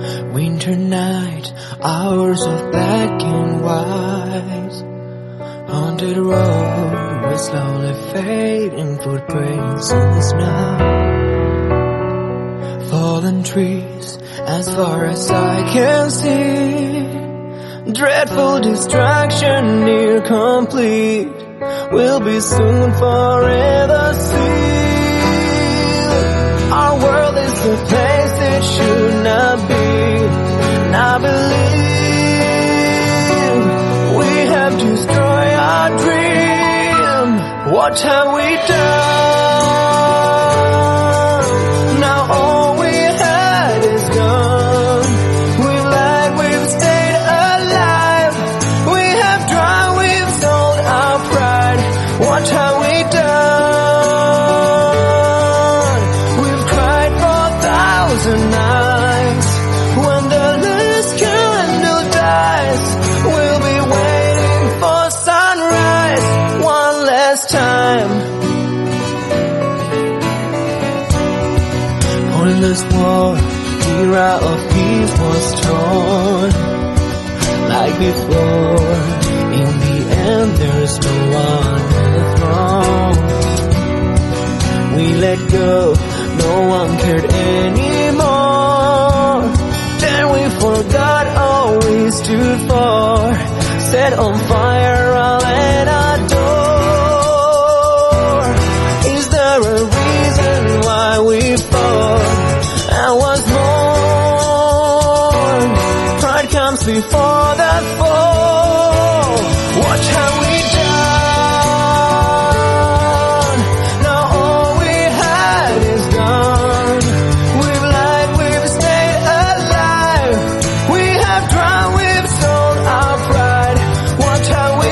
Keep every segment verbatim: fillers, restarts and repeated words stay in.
Winter night, hours of black and white. On the road, we slowly fading footprints in the snow. Fallen trees, as far as I can see. Dreadful distraction, near complete. We'll be soon forever seen. Our world is the place it should not be. And I believe we have destroyed our dream. What have we done? Now all we had is gone. We've lied, we've stayed alive. We have tried, we've sold our pride. What have we done? We've cried for a thousand nights. When the last candle dies, we'll be waiting for sunrise one last time. Pointless war, era of peace was torn. Like before, in the end there's no one on the throne. We let go, no one cared anymore. Then we forgot all we stood for. Set on fire all at our door. Is there a reason why we fought and was born? Pride comes before the fall. What have we done? Now all we had is gone. We've lied, we've stayed alive. We have tried, we've sold our pride. What have we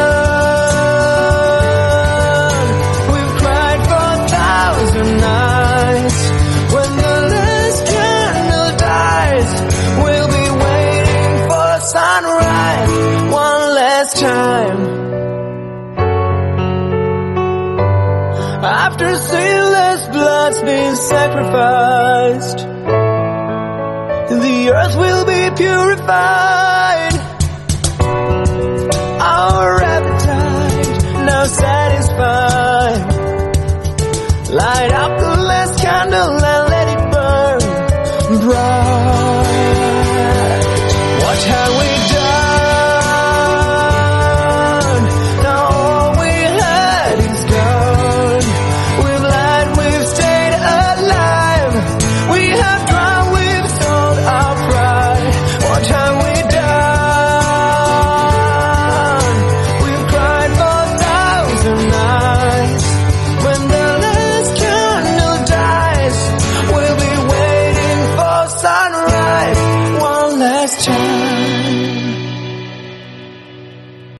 done? We've cried for a thousand nights. When the last candle dies, we'll be waiting for sunrise one last time. After sinless blood's been sacrificed, the earth will be purified.